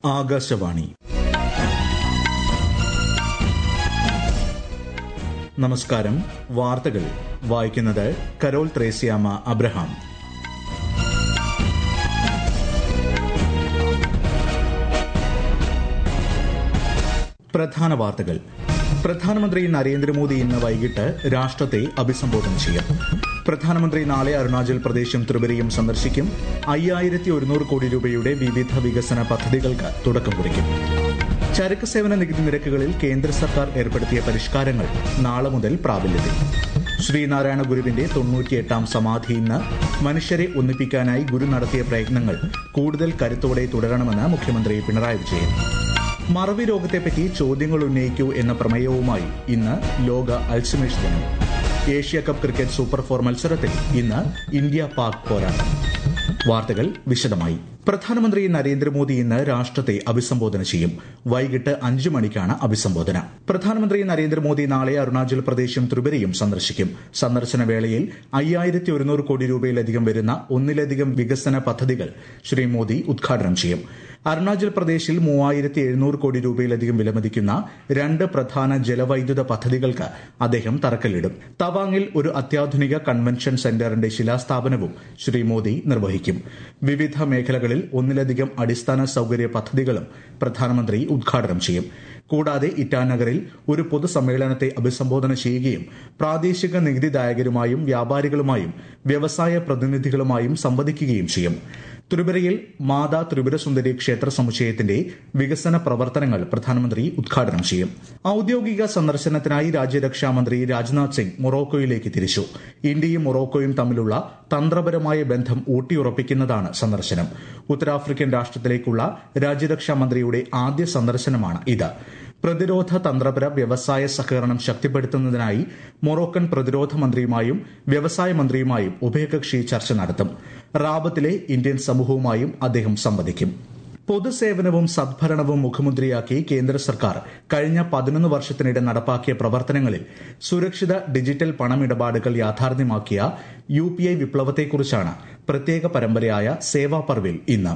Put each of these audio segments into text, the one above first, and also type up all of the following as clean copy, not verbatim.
ആകാശവാണി. നമസ്കാരം. വാർത്തകൾ വായിക്കുന്നത് കരോൾ ത്രേസ്യാമ അബ്രഹാം. പ്രധാന വാർത്തകൾ. പ്രധാനമന്ത്രി നരേന്ദ്രമോദി ഇന്ന് വൈകിട്ട് രാഷ്ട്രത്തെ അഭിസംബോധന ചെയ്യും. പ്രധാനമന്ത്രി നാളെ അരുണാചൽ പ്രദേശും ത്രിപുരയും സന്ദർശിക്കും. 5100 കോടി രൂപയുടെ വിവിധ വികസന പദ്ധതികൾക്ക് തുടക്കം കുറിക്കും. ചരക്ക് സേവന നികുതി നിരക്കുകളിൽ കേന്ദ്ര സർക്കാർ ഏർപ്പെടുത്തിയ പരിഷ്കാരങ്ങൾ നാളെ മുതൽ പ്രാബല്യത്തിൽ. ശ്രീനാരായണ ഗുരുവിന്റെ 98ാം സമാധി ഇന്ന്. മനുഷ്യരെ ഒന്നിപ്പിക്കാനായി ഗുരു നടത്തിയ പ്രയത്നങ്ങൾ കൂടുതൽ കരുത്തോടെ തുടരണമെന്ന് മുഖ്യമന്ത്രി പിണറായി വിജയൻ. മറവി രോഗത്തെപ്പറ്റി ചോദ്യങ്ങൾ ഉന്നയിക്കൂ എന്ന പ്രമേയവുമായി ഇന്ന് ലോക അൽഷിമേഴ്സ് ദിനം. ഏഷ്യ കപ്പ് ക്രിക്കറ്റ് സൂപ്പർ 4 മത്സരത്തിൽ ഇന്ന് ഇന്ത്യ പാക് പോരാട്ടം. വാർത്തകൾ വിശദമായി. പ്രധാനമന്ത്രി നരേന്ദ്രമോദി ഇന്ന് രാഷ്ട്രത്തെ അഭിസംബോധന ചെയ്യും. വൈകിട്ട് 5 മണിക്കാണ് അഭിസംബോധന. പ്രധാനമന്ത്രി നരേന്ദ്രമോദി നാളെ അരുണാചൽ പ്രദേശും ത്രിപുരയും സന്ദർശിക്കും. സന്ദർശന വേളയിൽ 5100 കോടി രൂപയിലധികം വരുന്ന ഒന്നിലധികം വികസന പദ്ധതികൾ ശ്രീ മോദി ഉദ്ഘാടനം ചെയ്യും. അരുണാചൽ പ്രദേശിൽ 3700 കോടി രൂപയിലധികം വിലമതിക്കുന്ന 2 പ്രധാന ജലവൈദ്യുത പദ്ധതികൾക്ക് അദ്ദേഹം തറക്കല്ലിടും. തവാങ്ങിൽ ഒരു അത്യാധുനിക കൺവെൻഷൻ സെന്ററിന്റെ ശിലാസ്ഥാപനവും ശ്രീ മോദി നിർവഹിക്കും. വിവിധ മേഖലകളിൽ ഒന്നിലധികം അടിസ്ഥാന സൌകര്യ പദ്ധതികളും പ്രധാനമന്ത്രി ഉദ്ഘാടനം ചെയ്യും. കൂടാതെ ഇറ്റാനഗറിൽ ഒരു പൊതുസമ്മേളനത്തെ അഭിസംബോധന ചെയ്യുകയും പ്രാദേശിക നികുതിദായകരുമായും വ്യാപാരികളുമായും വ്യവസായ പ്രതിനിധികളുമായും സംവദിക്കുകയും ചെയ്യും. ത്രിപുരയിൽ മാതാ ത്രിപുരസുന്ദരി ക്ഷേത്ര സമുച്ചയത്തിന്റെ വികസന പ്രവർത്തനങ്ങൾ പ്രധാനമന്ത്രി ഉദ്ഘാടനം ചെയ്യും. ഔദ്യോഗിക സന്ദർശനത്തിനായി രാജ്യരക്ഷാമന്ത്രി രാജ്നാഥ് സിംഗ് മൊറോക്കോയിലേക്ക് തിരിച്ചു. ഇന്ത്യയും മൊറോക്കോയും തമ്മിലുള്ള തന്ത്രപരമായ ബന്ധം ഊട്ടിയുറപ്പിക്കുന്നതാണ് സന്ദർശനം. ഉത്തരാഫ്രിക്കൻ രാഷ്ട്രത്തിലേക്കുള്ള രാജ്യരക്ഷാമന്ത്രിയുടെ ആദ്യ സന്ദർശനമാണ് ഇത്. പ്രതിരോധ തന്ത്രപര വ്യവസായ സഹകരണം ശക്തിപ്പെടുത്തുന്നതിനായി മൊറോക്കൻ പ്രതിരോധ മന്ത്രിയുമായും വ്യവസായ മന്ത്രിയുമായും ഉഭയകക്ഷി ചർച്ച നടത്തും. റാബത്തിലെ ഇന്ത്യൻ സമൂഹവുമായും അദ്ദേഹം സംവദിക്കും. പൊതുസേവനവും സദ്ഭരണവും മുഖമുദ്രയാക്കി കേന്ദ്ര സർക്കാർ കഴിഞ്ഞ 11 വർഷത്തിനിടെ നടപ്പാക്കിയ പ്രവർത്തനങ്ങളിൽ സുരക്ഷിത ഡിജിറ്റൽ പണമിടപാടുകൾ യാഥാർത്ഥ്യമാക്കിയ UPI വിപ്ലവത്തെക്കുറിച്ചാണ് പ്രത്യേക പരമ്പരയായ സേവാ പർവിൽ ഇന്ന്.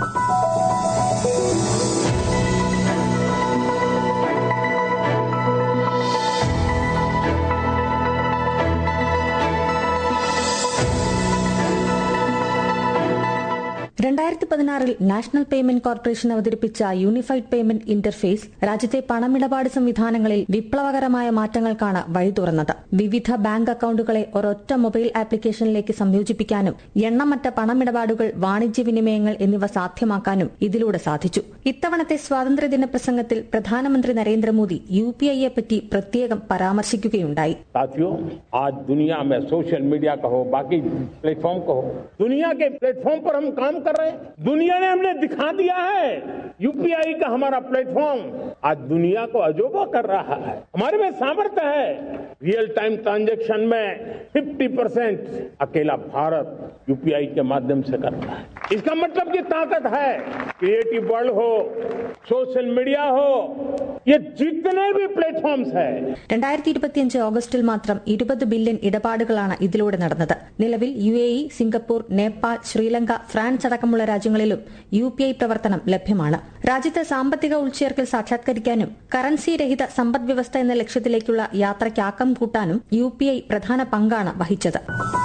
നാഷണൽ പേയ്മെന്റ് കോർപ്പറേഷൻ അവതരിപ്പിച്ച യൂണിഫൈഡ് പേയ്മെന്റ് ഇന്റർഫേസ് രാജ്യത്തെ പണമിടപാട് സംവിധാനങ്ങളിൽ വിപ്ലവകരമായ മാറ്റങ്ങൾക്കാണ് വഴി തുറന്നത്. വിവിധ ബാങ്ക് അക്കൌണ്ടുകളെ ഒരൊറ്റ മൊബൈൽ ആപ്ലിക്കേഷനിലേക്ക് സംയോജിപ്പിക്കാനും എണ്ണമറ്റ പണമിടപാടുകൾ, വാണിജ്യ വിനിമയങ്ങൾ എന്നിവ സാധ്യമാക്കാനും ഇതിലൂടെ സാധിച്ചു. ഇത്തവണത്തെ സ്വാതന്ത്ര്യദിന പ്രസംഗത്തിൽ പ്രധാനമന്ത്രി നരേന്ദ്രമോദി UPIയെ പറ്റി പ്രത്യേകം പരാമർശിക്കുകയുണ്ടായി. आज दुनिया में सोशल मीडिया कहो, बाकी प्लेटफॉर्म कहो, दुनिया के प्लेटफॉर्म पर हम काम कर रहे हैं. दुनिया ने हमने दिखा दिया है UPI का हमारा प्लेटफॉर्म आज दुनिया को अजूबा कर रहा है. हमारे में सामर्थ्य है. रियल टाइम ट्रांजैक्शन में 50% अकेला भारत UPI के माध्यम से कर रहा है. इसका मतलब की ताकत है. क्रिएटिव वर्ल्ड हो, सोशल मीडिया हो, ये जितने भी प्लेटफॉर्म्स है. 2025 ഓഗസ്റ്റിൽ മാത്രം 20 ബില്യൺ ഇടപാടുകളാണ് ഇതിലൂടെ നടന്നത്. നിലവിൽ UAE, Singapore, Nepal, Sri Lanka, France അടക്കമുള്ള രാജ്യങ്ങളിലും UPI പ്രവർത്തനം ലഭ്യമാണ്. രാജ്യത്ത് സാമ്പത്തിക ഉൾച്ചേർക്കൽ സാക്ഷാത്കരിക്കാനും കറൻസി രഹിത സമ്പദ് വ്യവസ്ഥ എന്ന ലക്ഷ്യത്തിലേക്കുള്ള യാത്രയ്ക്ക് ആക്കം കൂട്ടാനും UPI പ്രധാന പങ്കാണ് വഹിച്ചത്.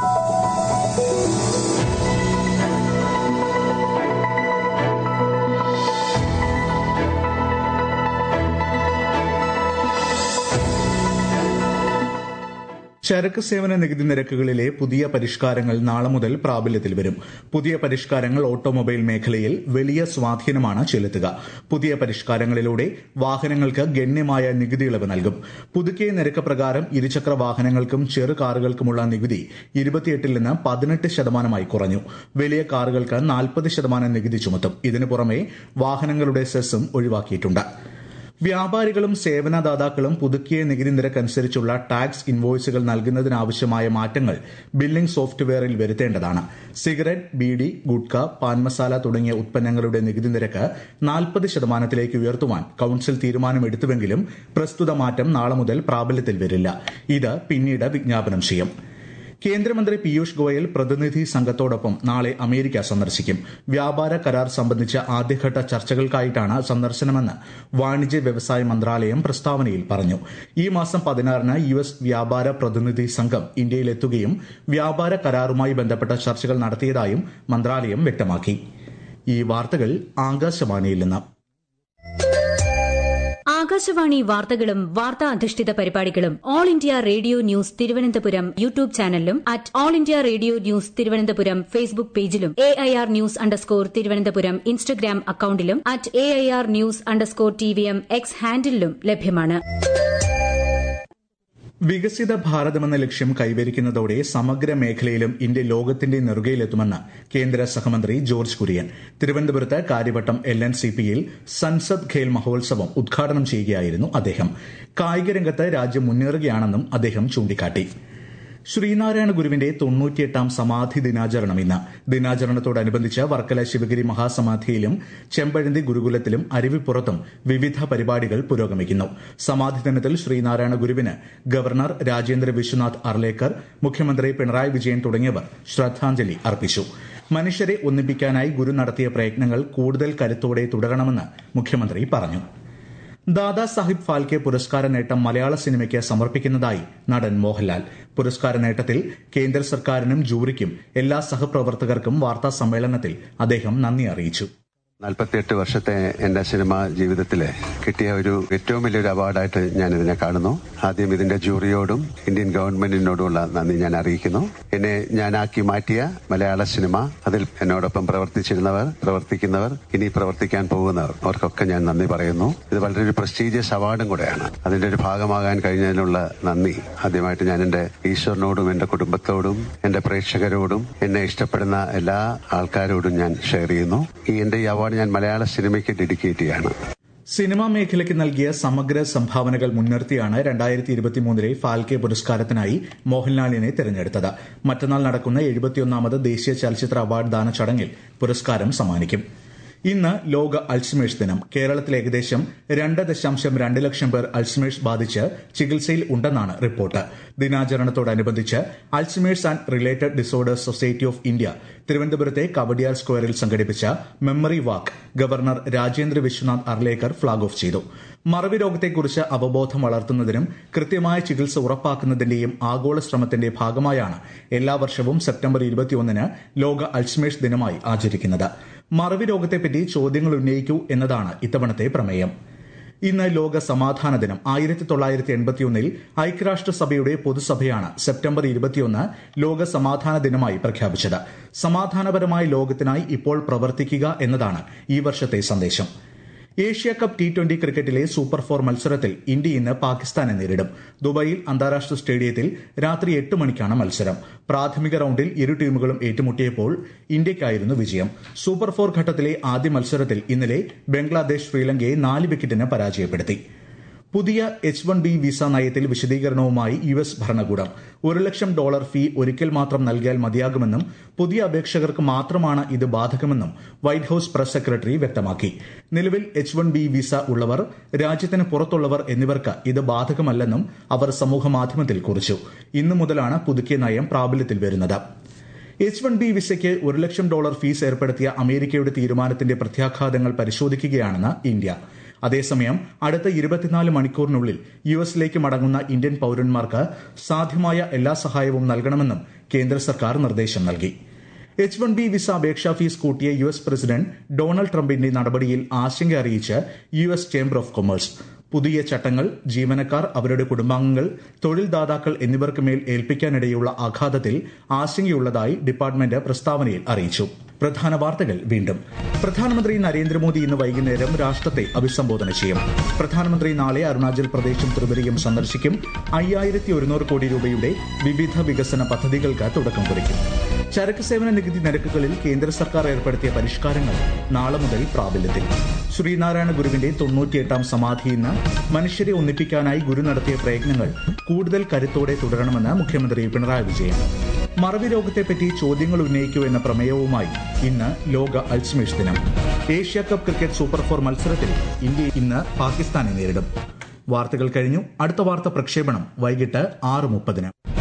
ചരക്ക് സേവന നികുതി നിരക്കുകളിലെ പുതിയ പരിഷ്കാരങ്ങൾ നാളെ മുതൽ പ്രാബല്യത്തിൽ വരും. പുതിയ പരിഷ്കാരങ്ങൾ ഓട്ടോമൊബൈൽ മേഖലയിൽ വലിയ സ്വാധീനമാണ് ചെലുത്തുക. പുതിയ പരിഷ്കാരങ്ങളിലൂടെ വാഹനങ്ങൾക്ക് ഗണ്യമായ നികുതി ഇളവ് നൽകും. പുതുക്കിയ നിരക്ക് പ്രകാരം ഇരുചക്ര വാഹനങ്ങൾക്കും ചെറു കാറുകൾക്കുമുള്ള നികുതി 28% നിന്ന് 18% കുറഞ്ഞു. വലിയ കാറുകൾക്ക് 40% നികുതി ചുമത്തും. ഇതിനു പുറമെ വാഹനങ്ങളുടെ സെസ്സും ഒഴിവാക്കിയിട്ടുണ്ട്. വ്യാപാരികളും സേവനദാതാക്കളും പുതുക്കിയ നികുതി നിരക്കനുസരിച്ചുള്ള ടാക്സ് ഇൻവോയ്സുകൾ നൽകുന്നതിനാവശ്യമായ മാറ്റങ്ങൾ ബില്ലിംഗ് സോഫ്റ്റ്വെയറിൽ വരുത്തേണ്ടതാണ്. സിഗരറ്റ്, ബീഡി, ഗുഡ്ക, പാൻ മസാല തുടങ്ങിയ ഉത്പന്നങ്ങളുടെ നികുതി നിരക്ക് 40% ഉയർത്തുവാൻ കൌൺസിൽ തീരുമാനമെടുത്തുവെങ്കിലും പ്രസ്തുത മാറ്റം നാളെ മുതൽ പ്രാബല്യത്തിൽ വരില്ല. ഇത് പിന്നീട് വിജ്ഞാപനം ചെയ്യും. കേന്ദ്രമന്ത്രി പീയൂഷ് ഗോയൽ പ്രതിനിധി സംഘത്തോടൊപ്പം നാളെ അമേരിക്ക സന്ദർശിക്കും. വ്യാപാര കരാർ സംബന്ധിച്ച ആദ്യഘട്ട ചർച്ചകൾക്കായിട്ടാണ് സന്ദർശനമെന്ന് വാണിജ്യ വ്യവസായ മന്ത്രാലയം പ്രസ്താവനയിൽ പറഞ്ഞു. ഈ മാസം 16-ന് US വ്യാപാര പ്രതിനിധി സംഘം ഇന്ത്യയിലെത്തുകയും വ്യാപാര കരാറുമായി ബന്ധപ്പെട്ട ചർച്ചകൾ നടത്തിയതായും മന്ത്രാലയം വ്യക്തമാക്കി. ഈ വാർത്തകൾ ആകാശവാണിയിൽ നിന്ന്. ആകാശവാണി വാർത്തകളും വാർത്താ അധിഷ്ഠിത പരിപാടികളും all India radio news Thiruvananthapuram YouTube ചാനലിലും @all India radio news Thiruvananthapuram Facebook പേജിലും AIR ന്യൂസ് തിരുവനന്തപുരം ഇൻസ്റ്റഗ്രാം അക്കൌണ്ടിലും @AIR ന്യൂസ് TVM X ഹാൻഡിലും ലഭ്യമാണ്. വികസിത ഭാരതമെന്ന ലക്ഷ്യം കൈവരിക്കുന്നതോടെ സമഗ്ര മേഖലയിലും ഇന്ത്യ ലോകത്തിന്റെ നെറുകയിലെത്തുമെന്ന് കേന്ദ്ര സഹമന്ത്രി ജോർജ് കുര്യൻ. തിരുവനന്തപുരത്ത് കാര്യവട്ടം LNCPയിൽ സൻസദ് ഖേൽ മഹോത്സവം ഉദ്ഘാടനം ചെയ്യുകയായിരുന്നു അദ്ദേഹം. കായിക രംഗത്ത് രാജ്യം മുന്നേറുകയാണെന്നും അദ്ദേഹം ചൂണ്ടിക്കാട്ടി. ശ്രീനാരായണ ഗുരുവിന്റെ 98ാം സമാധി ദിനാചരണം ഇന്ന്. ദിനാചരണത്തോടനുബന്ധിച്ച് വർക്കല ശിവഗിരി മഹാസമാധിയിലും ചെമ്പഴന്തി ഗുരുകുലത്തിലും അരുവിപ്പുറത്തും വിവിധ പരിപാടികൾ പുരോഗമിക്കുന്നു. സമാധി ദിനത്തിൽ ശ്രീനാരായണ ഗുരുവിന് ഗവർണർ രാജേന്ദ്ര വിശ്വനാഥ് അർലേക്കർ, മുഖ്യമന്ത്രി പിണറായി വിജയൻ തുടങ്ങിയവർ ശ്രദ്ധാഞ്ജലി അർപ്പിച്ചു. മനുഷ്യരെ ഒന്നിപ്പിക്കാനായി ഗുരു നടത്തിയ പ്രയത്നങ്ങൾ കൂടുതൽ കരുത്തോടെ തുടരണമെന്ന് മുഖ്യമന്ത്രി പറഞ്ഞു. ദാദാ സാഹിബ് ഫാൽക്കെ പുരസ്കാര നേട്ടം മലയാള സിനിമയ്ക്ക് സമർപ്പിക്കുന്നതായി നടൻ മോഹൻലാൽ. പുരസ്കാര നേട്ടത്തിൽ കേന്ദ്ര സർക്കാരിനും ജൂറിക്കും എല്ലാ സഹപ്രവർത്തകർക്കും വാർത്താ സമ്മേളനത്തിൽ അദ്ദേഹം നന്ദി അറിയിച്ചു. 48 വർഷത്തെ എന്റെ സിനിമാ ജീവിതത്തിലെ കിട്ടിയ ഒരു ഏറ്റവും വലിയൊരു അവാർഡായിട്ട് ഞാൻ ഇതിനെ കാണുന്നു. ആദ്യം ഇതിന്റെ ജൂറിയോടും ഇന്ത്യൻ ഗവൺമെന്റിനോടുമുള്ള നന്ദി ഞാൻ അറിയിക്കുന്നു. എന്നെ ഞാനാക്കി മാറ്റിയ മലയാള സിനിമ, അതിൽ എന്നോടൊപ്പം പ്രവർത്തിക്കുന്നവർ, ഇനി പ്രവർത്തിക്കാൻ പോകുന്നവർ, അവർക്കൊക്കെ ഞാൻ നന്ദി പറയുന്നു. ഇത് വളരെ ഒരു പ്രസ്റ്റീജിയസ് അവാർഡും കൂടെയാണ്. അതിന്റെ ഒരു ഭാഗമാകാൻ കഴിഞ്ഞതിനുള്ള നന്ദി ആദ്യമായിട്ട് ഞാൻ എന്റെ ഈശ്വരനോടും എന്റെ കുടുംബത്തോടും എന്റെ പ്രേക്ഷകരോടും എന്നെ ഇഷ്ടപ്പെടുന്ന എല്ലാ ആൾക്കാരോടും ഞാൻ ഷെയർ ചെയ്യുന്നു. എന്റെ ഈ അവാർഡ് ഞാൻ മലയാള സിനിമയ്ക്ക് ഡെഡിക്കേറ്റ് ചെയ്യാണ്. സിനിമാ മേഖലയ്ക്ക് നൽകിയ സമഗ്ര സംഭാവനകൾ മുൻനിർത്തിയാണ് 2023 ഫാൽക്കെ പുരസ്കാരത്തിനായി മോഹൻലാലിനെ തെരഞ്ഞെടുത്തത്. മറ്റന്നാൾ നടക്കുന്ന 71ാമത് ദേശീയ ചലച്ചിത്ര അവാർഡ് ദാന ചടങ്ങിൽ പുരസ്കാരം സമ്മാനിക്കും. ഇന്ന് ലോക അൾഷിമേഴ്സ് ദിനം. കേരളത്തിൽ ഏകദേശം 2.2 ലക്ഷം പേർ അൾഷിമേഴ്സ് ബാധിച്ച് ചികിത്സയിൽ ഉണ്ടെന്നാണ് റിപ്പോർട്ട്. ദിനാചരണത്തോടനുബന്ധിച്ച് Alzheimer's and related disorders society of India തിരുവനന്തപുരത്തെ കവടിയാർ സ്ക്വയറിൽ സംഘടിപ്പിച്ച memory walk governor Rajendra Vishwanath Arlekar flag off ചെയ്തു. മറവി രോഗത്തെക്കുറിച്ച് അവബോധം വളർത്തുന്നതിനും കൃത്യമായ ചികിത്സ ഉറപ്പാക്കുന്നതിന്റെയും ആഗോള ശ്രമത്തിന്റെ ഭാഗമായാണ് എല്ലാ വർഷവും സെപ്റ്റംബർ 21-ന് ലോക അൾഷിമേഴ്സ് ദിനമായി ആചരിക്കുന്നത്. മറവി രോഗത്തെപ്പറ്റി ചോദ്യങ്ങൾ ഉന്നയിക്കൂ എന്നതാണ് ഇത്തവണത്തെ പ്രമേയം. ഇന്ന് ലോക സമാധാന ദിനം. 1981-ൽ ഐക്യരാഷ്ട്രസഭയുടെ പൊതുസഭയാണ് സെപ്റ്റംബർ 21 ലോക സമാധാന ദിനമായി പ്രഖ്യാപിച്ചത്. സമാധാനപരമായ ലോകത്തിനായി ഇപ്പോൾ പ്രവർത്തിക്കുക എന്നതാണ് ഈ വർഷത്തെ സന്ദേശം. ഏഷ്യ കപ്പ് T20 ക്രിക്കറ്റിലെ സൂപ്പർ 4 മത്സരത്തിൽ ഇന്ത്യ ഇന്ന് പാകിസ്ഥാനെ നേരിടും. ദുബായിൽ അന്താരാഷ്ട്ര സ്റ്റേഡിയത്തിൽ രാത്രി 8 മണിക്കാണ് മത്സരം. പ്രാഥമിക റൌണ്ടിൽ ഇരു ടീമുകളും ഏറ്റുമുട്ടിയപ്പോൾ ഇന്ത്യയ്ക്കായിരുന്നു വിജയം. സൂപ്പർ 4 ഘട്ടത്തിലെ ആദ്യ മത്സരത്തിൽ ഇന്നലെ ബംഗ്ലാദേശ് ശ്രീലങ്കയെ 4 വിക്കറ്റിന് പരാജയപ്പെടുത്തി. പുതിയ H-1B വിസ നയത്തിൽ വിശദീകരണവുമായി US ഭരണകൂടം. $1 ലക്ഷം ഫീ ഒരിക്കൽ മാത്രം നൽകിയാൽ മതിയാകുമെന്നും പുതിയ അപേക്ഷകർക്ക് മാത്രമാണ് ഇത് ബാധകമെന്നും വൈറ്റ് ഹൌസ് പ്രസ് സെക്രട്ടറി വ്യക്തമാക്കി. നിലവിൽ H-1B വിസ ഉള്ളവർ, രാജ്യത്തിന് പുറത്തുള്ളവർ എന്നിവർക്ക് ഇത് ബാധകമല്ലെന്നും അവർ സമൂഹമാധ്യമത്തിൽ കുറിച്ചു. ഇന്നു മുതലാണ് പുതുക്കിയ നയം പ്രാബല്യത്തിൽ വരുന്നത്. H-1B വിസയ്ക്ക് $1 ലക്ഷം ഫീസ് ഏർപ്പെടുത്തിയ അമേരിക്കയുടെ തീരുമാനത്തിന്റെ പ്രത്യാഘാതങ്ങൾ പരിശോധിക്കുകയാണെന്ന് ഇന്ത്യ. അതേസമയം അടുത്ത 24 മണിക്കൂറിനുള്ളിൽ യുഎസിലേക്ക് മടങ്ങുന്ന ഇന്ത്യൻ പൌരന്മാർക്ക് സാധ്യമായ എല്ലാ സഹായവും നൽകണമെന്നും കേന്ദ്ര സർക്കാർ നിർദ്ദേശം നൽകി. H-1B വിസ അപേക്ഷാ ഫീസ് കൂട്ടിയ US പ്രസിഡന്റ് ഡൊണാൾഡ് ട്രംപിന്റെ നടപടിയിൽ ആശങ്ക അറിയിച്ച് US ചേംബർ ഓഫ് കൊമേഴ്സ്. പുതിയ ചട്ടങ്ങൾ ജീവനക്കാർ, അവരുടെ കുടുംബാംഗങ്ങൾ, തൊഴിൽദാതാക്കൾ എന്നിവർക്ക് മേൽ ഏൽപ്പിക്കാനിടയുള്ള ആഘാതത്തിൽ ആശങ്കയുള്ളതായി ഡിപ്പാർട്ട്മെന്റ് പ്രസ്താവനയിൽ അറിയിച്ചു. പ്രധാന വാർത്തകൾ വീണ്ടും. പ്രധാനമന്ത്രി നരേന്ദ്രമോദി ഇന്ന് വൈകുന്നേരം രാഷ്ട്രത്തെ അഭിസംബോധന ചെയ്യും. പ്രധാനമന്ത്രി നാളെ അരുണാചൽ പ്രദേശും ത്രിപുരയും സന്ദർശിക്കും. 5100 കോടി രൂപയുടെ വിവിധ വികസന പദ്ധതികൾക്ക് തുടക്കം കുറിക്കും. ചരക്ക് സേവന നികുതി നിരക്കുകളിൽ കേന്ദ്ര സർക്കാർ ഏർപ്പെടുത്തിയ പരിഷ്കാരങ്ങൾ നാളെ മുതൽ പ്രാബല്യത്തിൽ. ശ്രീനാരായണ ഗുരുവിന്റെ 98ാം സമാധി ഇന്ന്. മനുഷ്യരെ ഒന്നിപ്പിക്കാനായി ഗുരു നടത്തിയ പ്രയത്നങ്ങൾ കൂടുതൽ കരുത്തോടെ തുടരണമെന്ന് മുഖ്യമന്ത്രി പിണറായി വിജയൻ. മറവി രോഗത്തെപ്പറ്റി ചോദ്യങ്ങൾ ഉന്നയിക്കൂ എന്ന പ്രമേയവുമായി ഇന്ന് ലോക അൾഷിമേഴ്സ് ദിനം. ഏഷ്യ കപ്പ് ക്രിക്കറ്റ് സൂപ്പർ 4 മത്സരത്തിൽ ഇന്ത്യ ഇന്ന് പാകിസ്ഥാനെ നേരിടും. വാർത്തകൾ കഴിഞ്ഞു. അടുത്ത വാർത്ത പ്രക്ഷേപണം വൈകിട്ട് 6:30.